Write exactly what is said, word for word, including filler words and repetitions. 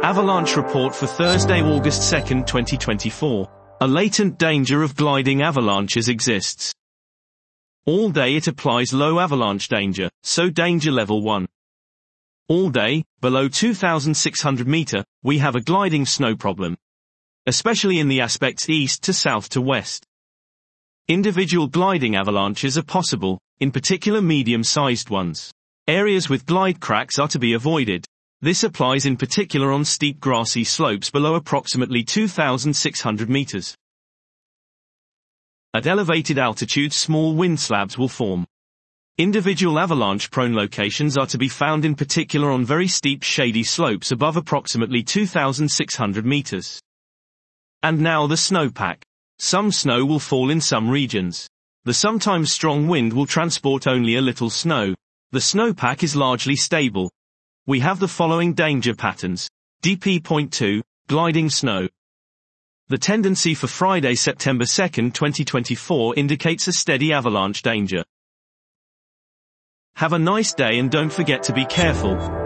Avalanche report for Thursday, August second, twenty twenty-four. A latent danger of gliding avalanches exists. All day it applies low avalanche danger, so danger level one. All day, below two thousand six hundred meters, we have a gliding snow problem. Especially in the aspects east to south to west. Individual gliding avalanches are possible, in particular medium-sized ones. Areas with glide cracks are to be avoided. This applies in particular on steep grassy slopes below approximately two thousand six hundred meters. At elevated altitudes, small wind slabs will form. Individual avalanche-prone locations are to be found in particular on very steep shady slopes above approximately two thousand six hundred meters. And now the snowpack. Some snow will fall in some regions. The sometimes strong wind will transport only a little snow. The snowpack is largely stable. We have the following danger patterns. D P point two, gliding snow. The tendency for Friday, September second, twenty twenty-four indicates a steady avalanche danger. Have a nice day and don't forget to be careful.